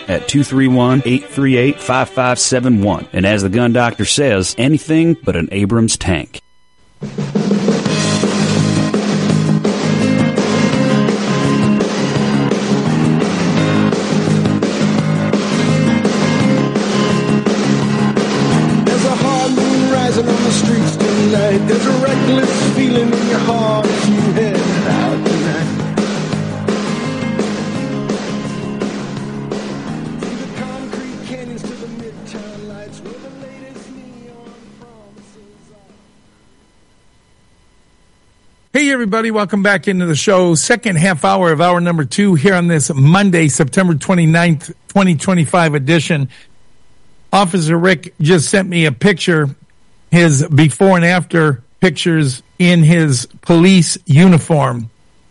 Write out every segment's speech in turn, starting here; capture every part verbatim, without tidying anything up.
at two three one, eight three eight, five five seven one. And as the gun doctor says, anything but an Abrams tank. There's a reckless feeling in your heart as you head out tonight. Through the concrete canyons to the midtown lights where the latest neon promises are. Hey everybody, welcome back into the show. Second half hour of hour number two here on this Monday, September twenty-ninth, twenty twenty-five edition. Officer Rick just sent me a picture, his before and after pictures in his police uniform.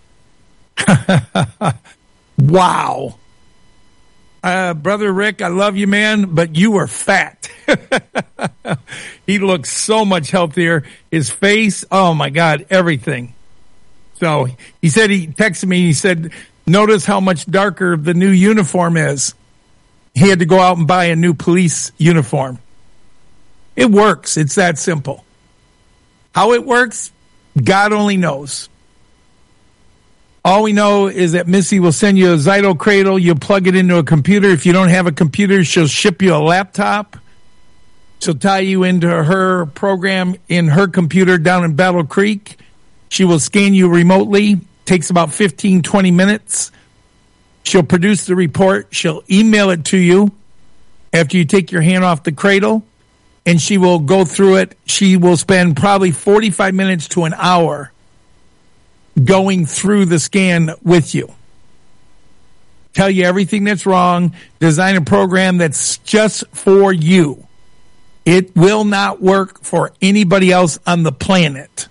Wow. Uh, Brother Rick, I love you, man, but you were fat. He looks so much healthier. His face, oh my God, everything. So he said, he texted me, he said, notice how much darker the new uniform is. He had to go out and buy a new police uniform. It works. It's that simple. How it works, God only knows. All we know is that Missy will send you a Zyto cradle. You'll plug it into a computer. If you don't have a computer, she'll ship you a laptop. She'll tie you into her program in her computer down in Battle Creek. She will scan you remotely. Takes about fifteen, twenty minutes. She'll produce the report. She'll email it to you after you take your hand off the cradle. And she will go through it. She will spend probably forty-five minutes to an hour going through the scan with you. Tell you everything that's wrong. Design a program that's just for you. It will not work for anybody else on the planet.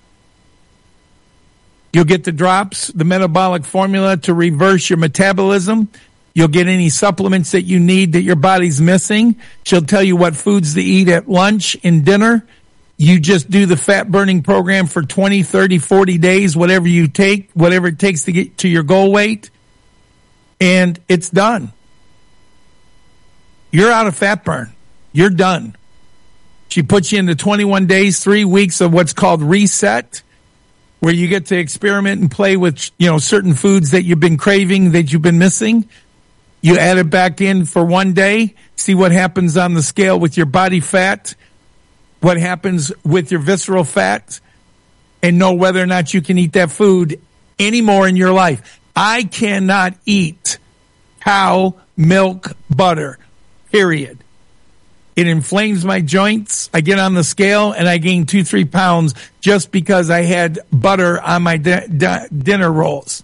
You'll get the drops, the metabolic formula to reverse your metabolism. You'll get any supplements that you need that your body's missing. She'll tell you what foods to eat at lunch and dinner. You just do the fat burning program for twenty, thirty, forty days, whatever you take, whatever it takes to get to your goal weight. And it's done. You're out of fat burn. You're done. She puts you into twenty-one days, three weeks of what's called reset, where you get to experiment and play with, you know, certain foods that you've been craving, that you've been missing. You add it back in for one day, see what happens on the scale with your body fat, what happens with your visceral fat, and know whether or not you can eat that food anymore in your life. I cannot eat cow milk butter, period. It inflames my joints. I get on the scale and I gain two, three pounds just because I had butter on my di- di- dinner rolls.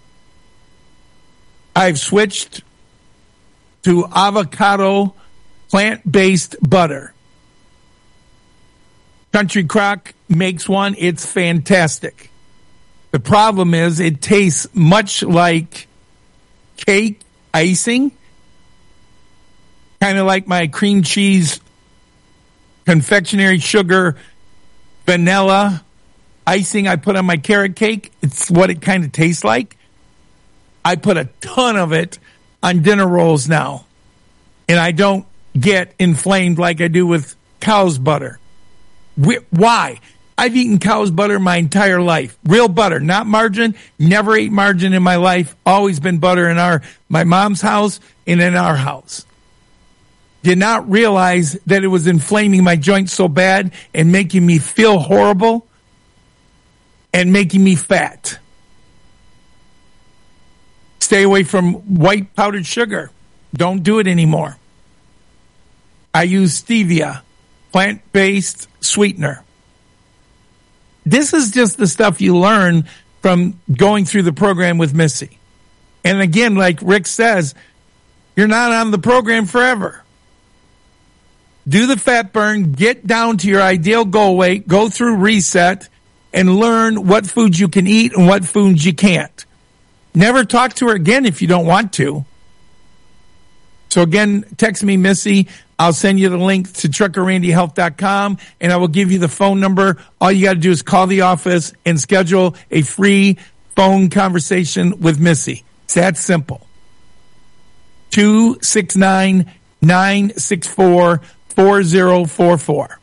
I've switched to avocado plant-based butter. Country Crock makes one. It's fantastic. The problem is it tastes much like cake icing, kind of like my cream cheese, confectionery sugar, vanilla icing I put on my carrot cake. It's what it kind of tastes like. I put a ton of it on dinner rolls now, and I don't get inflamed like I do with cow's butter. Why? I've eaten cow's butter my entire life. Real butter, not margarine. Never ate margarine in my life. Always been butter in our my mom's house and in our house. Did not realize that it was inflaming my joints so bad and making me feel horrible and making me fat. Stay away from white powdered sugar. Don't do it anymore. I use stevia, plant-based sweetener. This is just the stuff you learn from going through the program with Missy. And again, like Rick says, you're not on the program forever. Do the fat burn, get down to your ideal goal weight, go through reset, and learn what foods you can eat and what foods you can't. Never talk to her again if you don't want to. So again, text me, Missy. I'll send you the link to trucker randy health dot com, and I will give you the phone number. All you got to do is call the office and schedule a free phone conversation with Missy. It's that simple. two six nine, nine six four, four zero four four.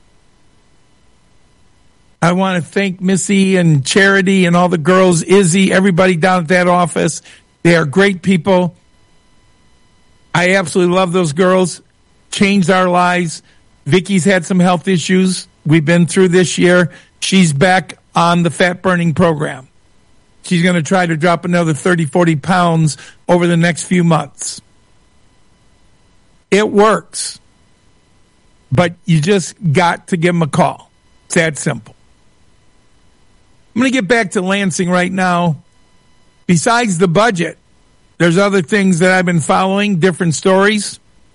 I want to thank Missy and Charity and all the girls, Izzy, everybody down at that office. They are great people. I absolutely love those girls. Changed our lives. Vicky's had some health issues we've been through this year. She's back on the fat burning program. She's going to try to drop another thirty, forty pounds over the next few months. It works. But you just got to give them a call. It's that simple. I'm going to get back to Lansing right now. Besides the budget, there's other things that I've been following, different stories.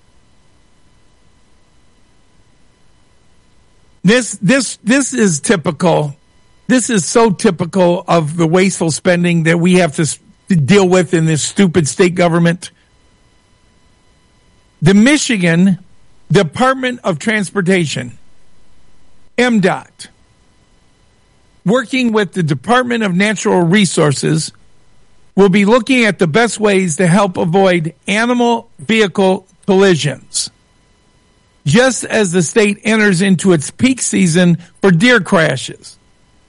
This, this, this is typical. This is so typical of the wasteful spending that we have to, to deal with in this stupid state government. The Michigan Department of Transportation, M D O T, working with the Department of Natural Resources, will be looking at the best ways to help avoid animal vehicle collisions, just as the state enters into its peak season for deer crashes.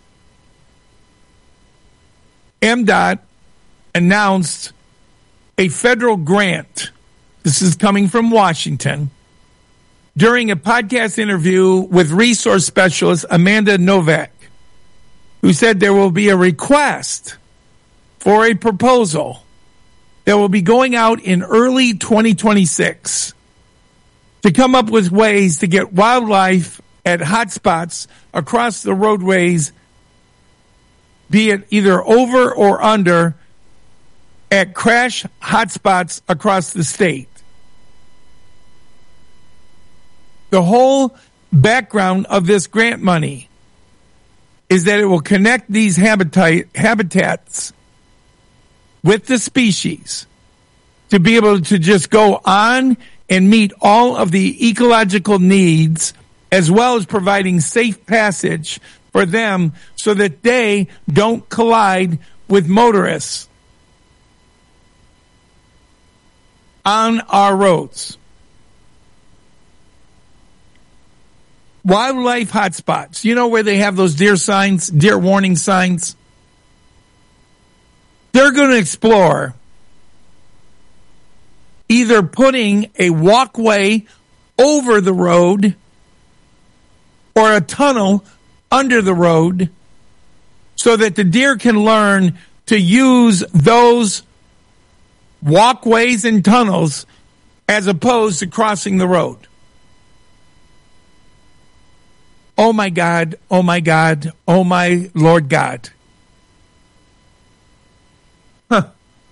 M D O T announced a federal grant. This is coming from Washington. During a podcast interview with resource specialist Amanda Novak, who said there will be a request for a proposal that will be going out in early twenty twenty-six to come up with ways to get wildlife at hotspots across the roadways, be it either over or under, at crash hotspots across the state. The whole background of this grant money is that it will connect these habitat, habitats with the species to be able to just go on and meet all of the ecological needs, as well as providing safe passage for them so that they don't collide with motorists on our roads. Wildlife hotspots. You know where they have those deer signs, deer warning signs? They're going to explore either putting a walkway over the road or a tunnel under the road so that the deer can learn to use those walkways and tunnels as opposed to crossing the road. Oh my God, oh my God, oh my Lord God. Huh.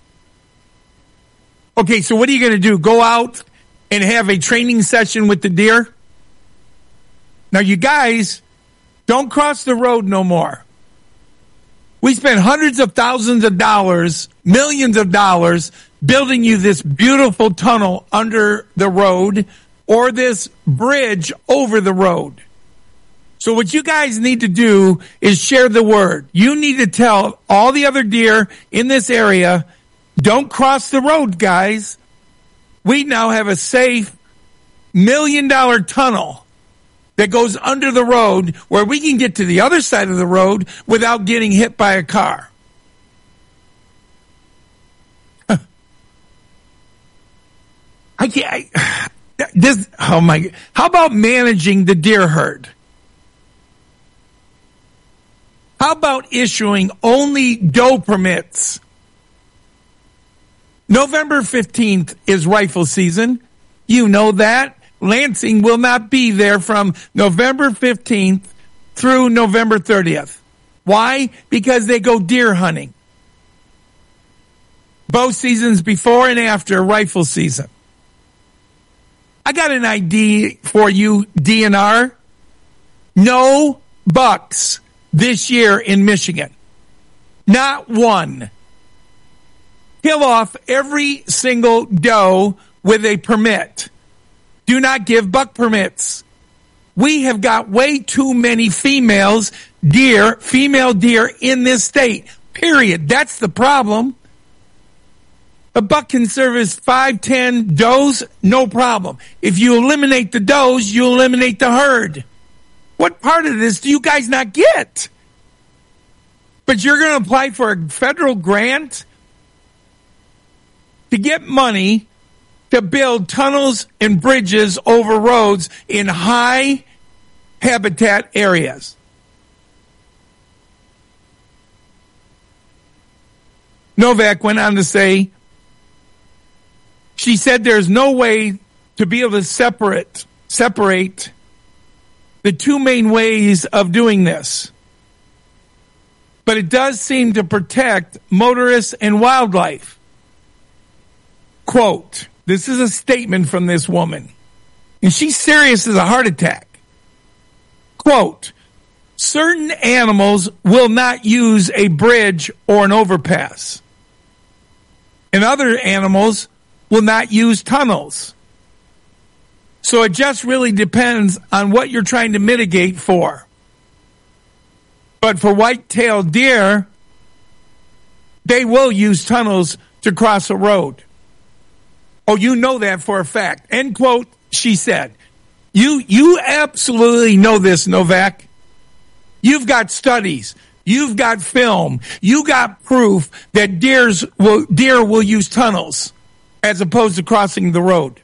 Okay, so what are you going to do? Go out and have a training session with the deer? Now you guys, don't cross the road no more. We spent hundreds of thousands of dollars, millions of dollars, building you this beautiful tunnel under the road or this bridge over the road. So what you guys need to do is share the word. You need to tell all the other deer in this area, don't cross the road, guys. We now have a safe million dollar tunnel that goes under the road where we can get to the other side of the road without getting hit by a car. I can't, I, this, oh my, how about managing the deer herd? How about issuing only doe permits? November fifteenth is rifle season. You know that. Lansing will not be there from November fifteenth through November thirtieth. Why? Because they go deer hunting. Bow seasons before and after rifle season. I got an idea for you, D N R. No bucks this year in Michigan. Not one. Kill off every single doe with a permit. Do not give buck permits. We have got way too many females, deer, female deer in this state. Period. That's the problem. A buck can service five, ten does, no problem. If you eliminate the does, you eliminate the herd. What part of this do you guys not get? But you're going to apply for a federal grant to get money to build tunnels and bridges over roads in high habitat areas. Novak went on to say, she said there's no way to be able to separate separate the two main ways of doing this. But it does seem to protect motorists and wildlife. Quote, this is a statement from this woman, and she's serious as a heart attack. Quote, certain animals will not use a bridge or an overpass, and other animals will not use tunnels. So it just really depends on what you're trying to mitigate for. But for white-tailed deer, they will use tunnels to cross a road. Oh, you know that for a fact. End quote, she said. You you absolutely know this, Novak. You've got studies. You've got film. You got proof that deers will, deer will use tunnels as opposed to crossing the road.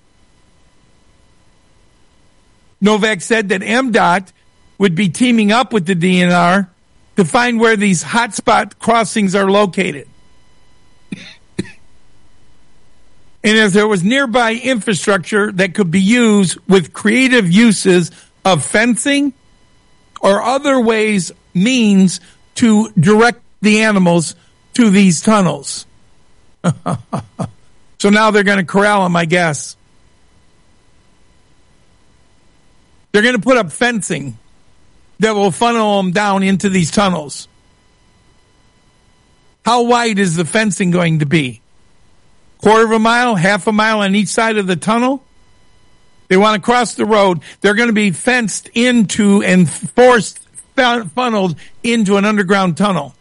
Novak said that M DOT would be teaming up with the D N R to find where these hotspot crossings are located. And if there was nearby infrastructure that could be used with creative uses of fencing or other ways, means to direct the animals to these tunnels. So now they're going to corral them, I guess. They're going to put up fencing that will funnel them down into these tunnels. How wide is the fencing going to be? Quarter of a mile, half a mile on each side of the tunnel? They want to cross the road. They're going to be fenced into and forced, funneled into an underground tunnel.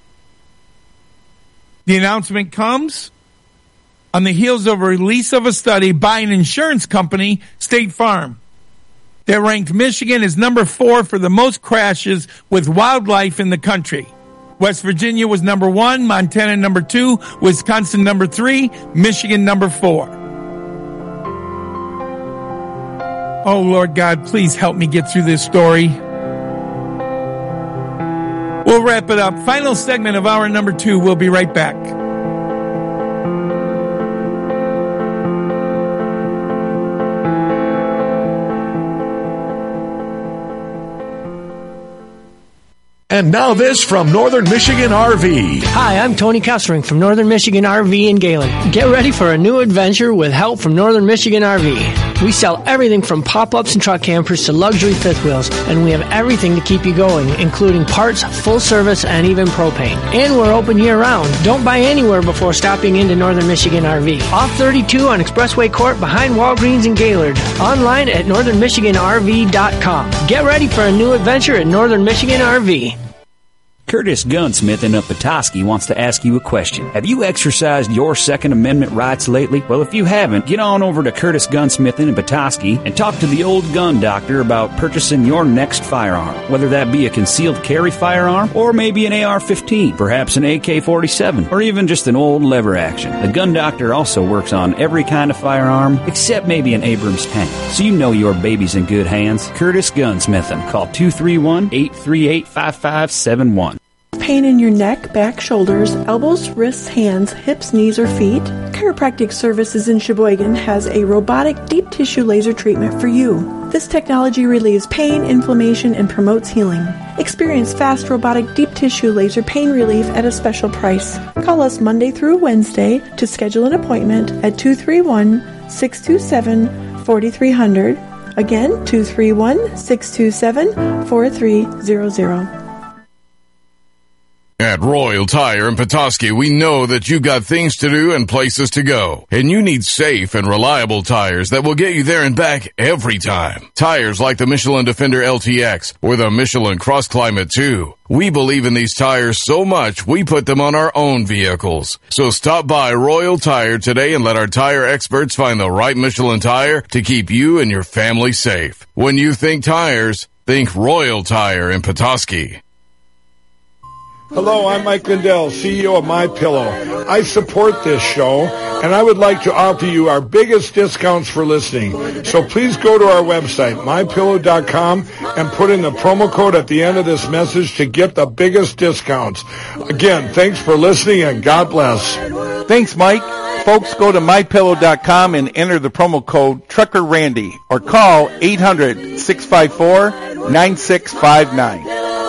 The announcement comes on the heels of a release of a study by an insurance company, State Farm, that ranked Michigan as number four for the most crashes with wildlife in the country. West Virginia was number one, Montana number two, Wisconsin number three, Michigan number four. Oh, Lord God, please help me get through this story. We'll wrap it up. Final segment of hour number two. We'll be right back. And now this from Northern Michigan R V. Hi, I'm Tony Kessering from Northern Michigan R V in Galen. Get ready for a new adventure with help from Northern Michigan R V. We sell everything from pop-ups and truck campers to luxury fifth wheels, and we have everything to keep you going, including parts, full service, and even propane. And we're open year-round. Don't buy anywhere before stopping into Northern Michigan R V. Off thirty-two on Expressway Court behind Walgreens in Gaylord. Online at northern michigan r v dot com. Get ready for a new adventure at Northern Michigan R V. Curtis Gunsmith in Petoskey wants to ask you a question. Have you exercised your Second Amendment rights lately? Well, if you haven't, get on over to Curtis Gunsmith in Petoskey and talk to the old gun doctor about purchasing your next firearm. Whether that be a concealed carry firearm or maybe an A R fifteen, perhaps an A K forty-seven, or even just an old lever action. The gun doctor also works on every kind of firearm except maybe an Abrams tank. So you know your baby's in good hands. Curtis Gunsmith. Call two three one, eight three eight, five five seven one. Pain in your neck, back, shoulders, elbows, wrists, hands, hips, knees, or feet? Chiropractic Services in Sheboygan has a robotic deep tissue laser treatment for you. This technology relieves pain, inflammation, and promotes healing. Experience fast robotic deep tissue laser pain relief at a special price. Call us Monday through Wednesday to schedule an appointment at two three one, six two seven, four three zero zero. Again, two three one, six two seven, four three zero zero. At Royal Tire in Petoskey, we know that you've got things to do and places to go, and you need safe and reliable tires that will get you there and back every time. Tires like the Michelin Defender L T X or the Michelin Cross Climate two. We believe in these tires so much, we put them on our own vehicles. So stop by Royal Tire today and let our tire experts find the right Michelin tire to keep you and your family safe. When you think tires, think Royal Tire in Petoskey. Hello, I'm Mike Lindell, C E O of MyPillow. I support this show, and I would like to offer you our biggest discounts for listening. So please go to our website, my pillow dot com, and put in the promo code at the end of this message to get the biggest discounts. Again, thanks for listening, and God bless. Thanks, Mike. Folks, go to my pillow dot com and enter the promo code Trucker Randy, or call eight hundred, six five four, nine six five nine.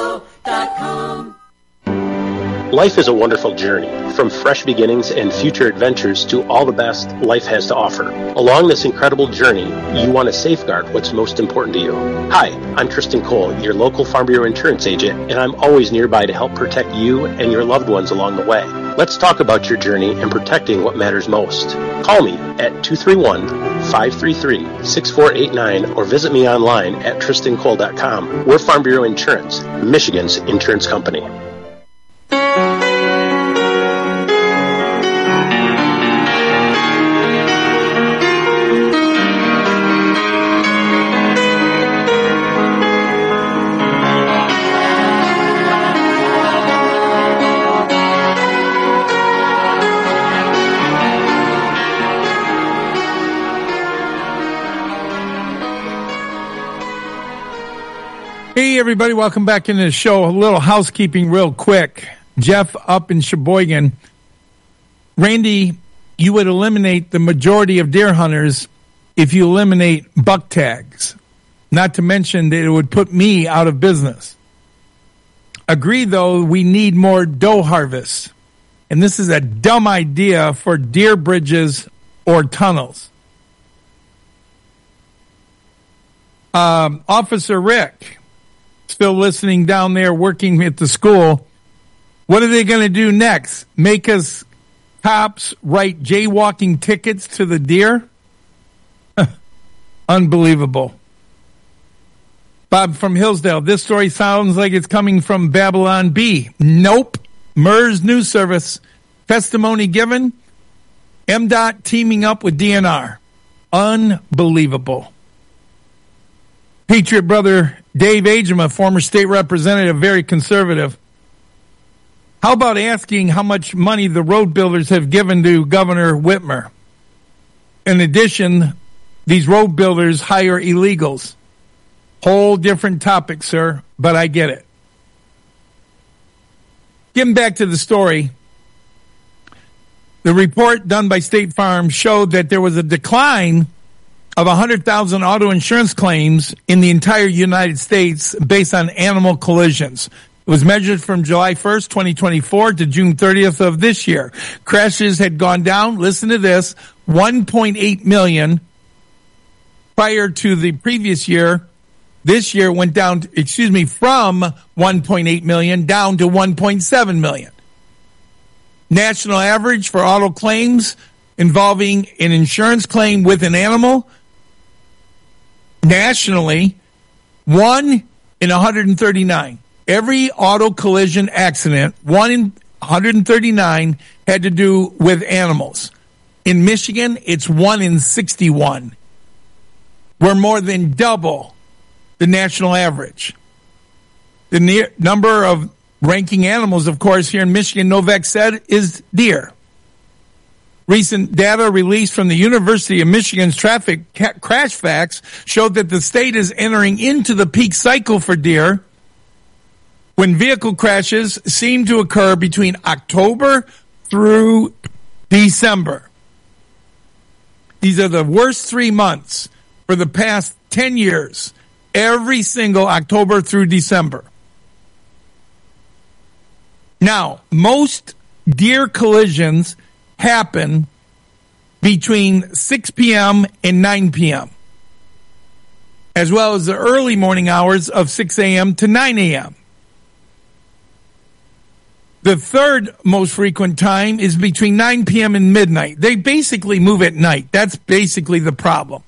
Life is a wonderful journey, from fresh beginnings and future adventures to all the best life has to offer. Along this incredible journey, you want to safeguard what's most important to you. Hi, I'm Tristan Cole, your local Farm Bureau insurance agent, and I'm always nearby to help protect you and your loved ones along the way. Let's talk about your journey and protecting what matters most. Call me at two three one, five three three, six four eight nine or visit me online at tristan cole dot com. We're Farm Bureau Insurance, Michigan's insurance company. Hey, everybody, welcome back into the show. A little housekeeping real quick. Jeff up in Sheboygan. Randy, you would eliminate the majority of deer hunters if you eliminate buck tags. Not to mention that it would put me out of business. Agree, though, we need more doe harvests. And this is a dumb idea for deer bridges or tunnels. Um, Officer Rick, still listening down there, working at the school. What are they going to do next? Make us cops write jaywalking tickets to the deer? Unbelievable. Bob from Hillsdale, this story sounds like it's coming from Babylon B. Nope. M E R S News Service. Testimony given. M D O T teaming up with D N R. Unbelievable. Patriot brother Dave Agema, former state representative, very conservative. How about asking how much money the road builders have given to Governor Whitmer? In addition, these road builders hire illegals. Whole different topic, sir, but I get it. Getting back to the story, the report done by State Farm showed that there was a decline of one hundred thousand auto insurance claims in the entire United States based on animal collisions. It was measured from July first, twenty twenty-four to June thirtieth of this year. Crashes had gone down, listen to this, one point eight million prior to the previous year. This year went down, excuse me, from one point eight million down to one point seven million. National average for auto claims involving an insurance claim with an animal, nationally, one in one hundred thirty-nine. Every auto collision accident, one in one hundred thirty-nine, had to do with animals. In Michigan, it's one in sixty-one. We're more than double the national average. The near number of ranking animals, of course, here in Michigan, Novak said, is deer. Recent data released from the University of Michigan's traffic ca- crash facts showed that the state is entering into the peak cycle for deer when vehicle crashes seem to occur between October through December. These are the worst three months for the past ten years, every single October through December. Now, most deer collisions happen between six p.m. and nine p.m., as well as the early morning hours of six a.m. to nine a.m. The third most frequent time is between nine p.m. and midnight. They basically move at night. That's basically the problem.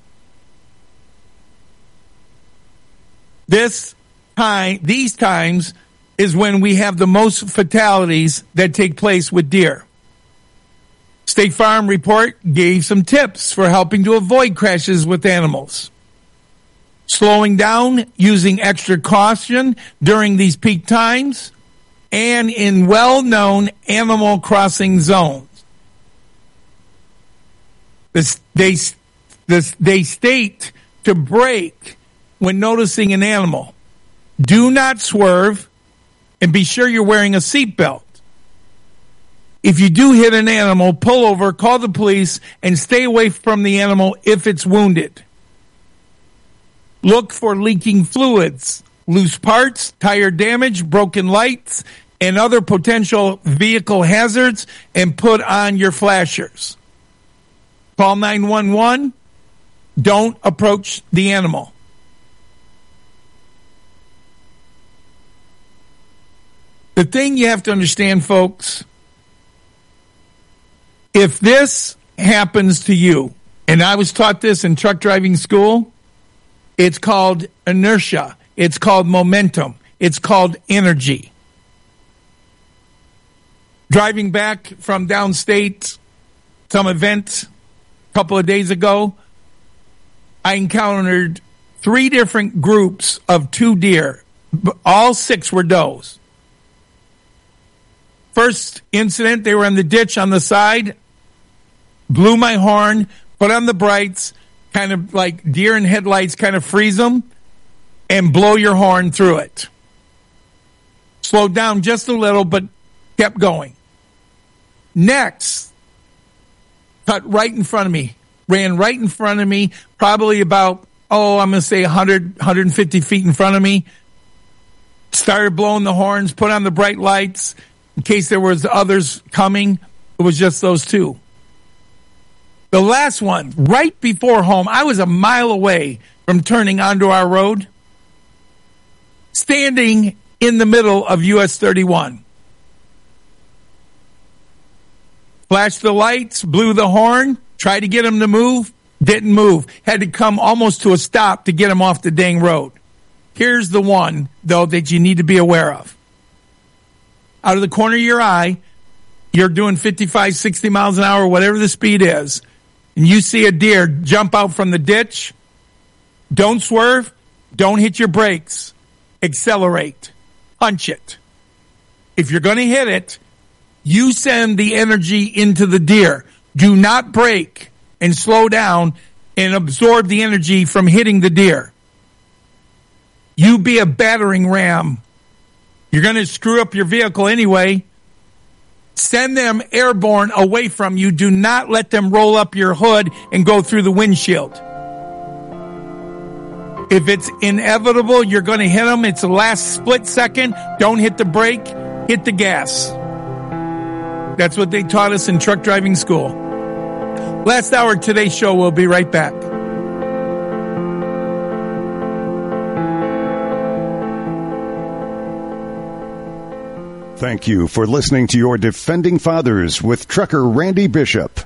This time, these times is when we have the most fatalities that take place with deer. State Farm report gave some tips for helping to avoid crashes with animals. Slowing down, using extra caution during these peak times, and in well-known animal crossing zones. This, they, this, they state to brake when noticing an animal. Do not swerve, and be sure you're wearing a seatbelt. If you do hit an animal, pull over, call the police, and stay away from the animal if it's wounded. Look for leaking fluids, loose parts, tire damage, broken lights, and other potential vehicle hazards, and put on your flashers. Call nine one one. Don't approach the animal. The thing you have to understand, folks, if this happens to you, and I was taught this in truck driving school, it's called inertia. It's called momentum. It's called energy. Driving back from downstate, some event a couple of days ago, I encountered three different groups of two deer. All six were does. First incident, they were in the ditch on the side, blew my horn, put on the brights, kind of like deer in headlights, kind of freeze them, and blow your horn through it. Slowed down just a little, but kept going. Next, cut right in front of me, ran right in front of me, probably about, oh, I'm going to say one hundred, one hundred fifty feet in front of me. Started blowing the horns, put on the bright lights in case there was others coming. It was just those two. The last one, right before home, I was a mile away from turning onto our road, standing in the middle of U S thirty-one. Flashed the lights, blew the horn, tried to get him to move, didn't move. Had to come almost to a stop to get him off the dang road. Here's the one, though, that you need to be aware of. Out of the corner of your eye, you're doing fifty-five, sixty miles an hour, whatever the speed is, and you see a deer jump out from the ditch, don't swerve, don't hit your brakes, accelerate, punch it. If you're going to hit it, you send the energy into the deer. Do not brake and slow down and absorb the energy from hitting the deer. You be a battering ram. You're going to screw up your vehicle anyway. Send them airborne away from you. Do not let them roll up your hood and go through the windshield. If it's inevitable, you're going to hit them. It's the last split second. Don't hit the brake. Hit the gas. That's what they taught us in truck driving school. Last hour of today's show. We'll be right back. Thank you for listening to your Defending Fathers with Trucker Randy Bishop.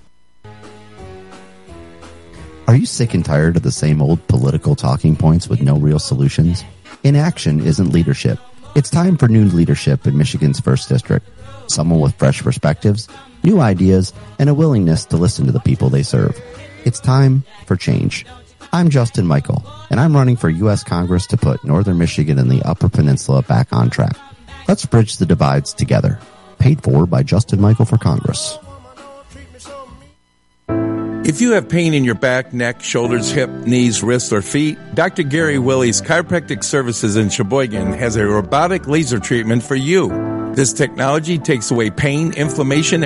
Are you sick and tired of the same old political talking points with no real solutions? Inaction isn't leadership. It's time for new leadership in Michigan's first District. Someone with fresh perspectives, new ideas, and a willingness to listen to the people they serve. It's time for change. I'm Justin Michael, and I'm running for U S Congress to put Northern Michigan and the Upper Peninsula back on track. Let's bridge the divides together. Paid for by Justin Michael for Congress. If you have pain in your back, neck, shoulders, hip, knees, wrists, or feet, Doctor Gary Willie's Chiropractic Services in Sheboygan has a robotic laser treatment for you. This technology takes away pain, inflammation,